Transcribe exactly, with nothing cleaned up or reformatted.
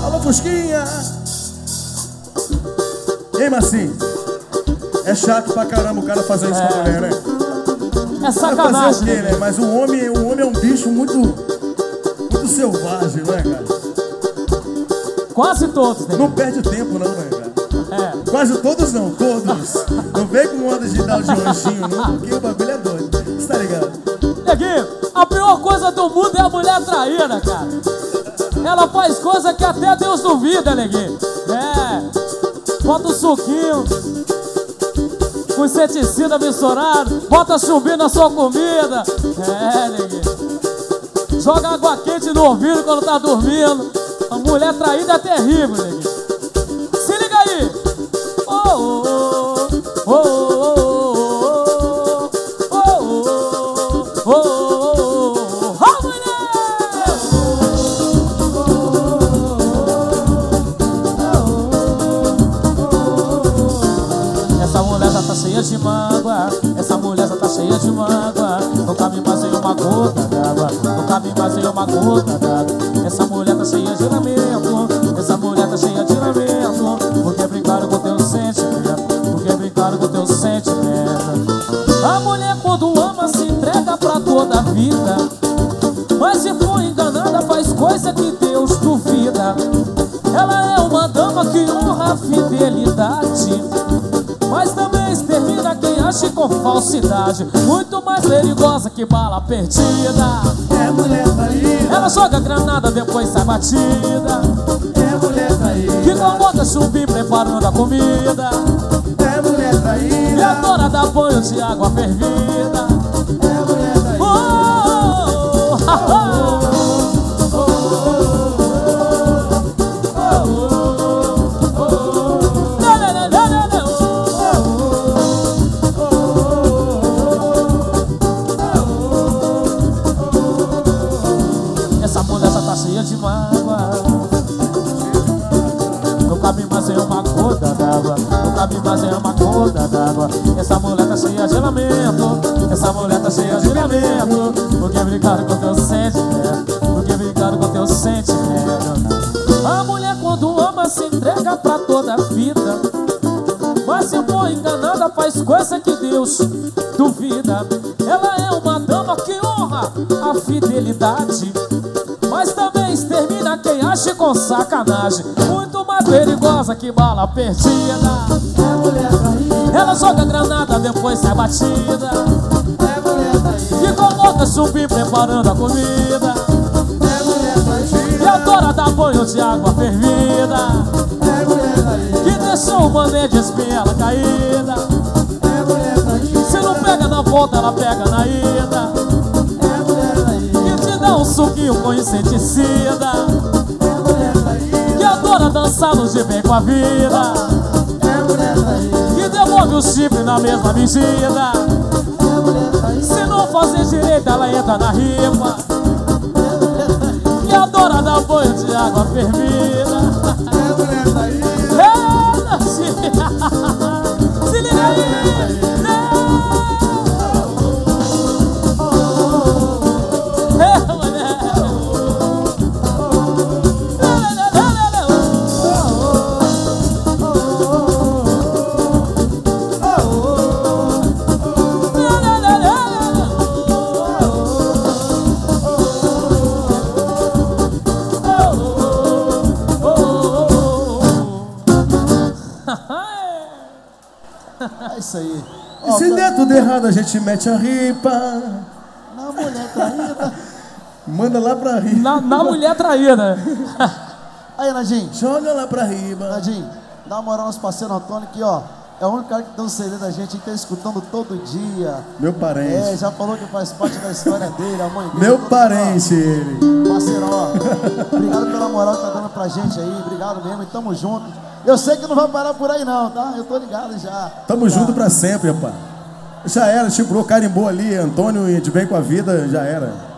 Alô, Fusquinha. Ei, Marcinho, é chato pra caramba o cara fazer isso É. com a mulher, né? É sacanagem, fazer o quê, né? né? Mas o homem, o homem é um bicho muito, muito selvagem, não é, cara? Quase todos, né? Não perde tempo, não, né, cara? É. Quase todos não, todos. Não vem com onda de dar de anjinho, não, porque o bagulho é doido. Você tá ligado? Neguinho, a pior coisa do mundo é a mulher traída, cara. Ela faz coisa que até Deus duvida, neguinho. É. Bota o suquinho com inseticida misturado, bota chumbinho na sua comida. É, neguinho. Joga água quente no ouvido quando tá dormindo. A mulher traída é terrível, neguinho. Se liga aí. Oh, oh, oh, oh, oh, oh, oh, oh, oh, oh, mulher! Essa mulher já tá cheia de mágoa, essa mulher já tá cheia de mágoa. Não cabe mais em uma gota d'água, não cabe mais em uma gota d'água. Essa mulher tá cheia de lamento, essa mulher tá cheia de lamento. Porque brincaram com teu sentimento, porque brincaram com teu sentimento. A mulher quando ama se entrega pra toda a vida, mas se for enganada faz coisa que Deus duvida. Ela é uma dama que honra a fidelidade, mas também extermina quem age com falsidade. Muito mais perigosa que bala perdida. É mulher traída. Ela joga granada, depois sai batida. É mulher traída. Que incomoda chumbinho preparando a comida. É mulher traída. E adora dar banho de água fervida. É mulher traída. Oh, oh, oh, essa mulher já tá cheia de mágoa, não cabe mais em uma gota d'água, não cabe mais em uma gota d'água. Essa mulher tá cheia de lamento, essa mulher tá cheia de lamento. Porque brincaram com teu sentimento, porque brincaram com teu sentimento. A mulher quando ama se entrega pra toda a vida, mas se for enganada faz coisa que Deus duvida. Ela é uma dama que honra a fidelidade, mas também extermina quem age com sacanagem. Muito mais perigosa que bala perdida. É mulher traída. Ela joga granada, depois sai batida. É mulher traída. Que incomoda chumbinho preparando a comida. É mulher traída. E adora dar banho de água fervida. É mulher traída. Que deixou o mané de espinhela caída. É mulher traída. Se não pega na volta, ela pega na ida. É mulher traída. Que te dá um suquinho com inseticida. É mulher traída. Que adora dançar no de bem com a vida. É mulher traída. Que devolve o chifre na mesma medida. É mulher traída. Se não fazer direito, ela entra na ripa. Que adora dar banho de água fervida. É mulher traída. Eita, se se liga aí. É, mulher. É isso aí. E Ó, se tá- der tudo errado, a gente mete a ripa. Na mulher traída. Manda lá pra riba. Na, na mulher traída. Aí, Nadinho. Joga lá pra riba. Nadinho, dá uma moral ao nosso parceiro Antônio, que ó, é o único cara que tem um C D da gente, que tá escutando todo dia. Meu parente. É, já falou que faz parte da história dele, a mãe dele. Meu todo parente, ele. mundo, ó. Parceiro, ó, obrigado pela moral que tá dando pra gente aí, obrigado mesmo, e tamo junto. Eu sei que não vai parar por aí não, tá? Eu tô ligado já. Tamo Tá. junto pra sempre, rapaz. Já era, tipo, carimbou ali, Antônio e de bem com a vida, já era.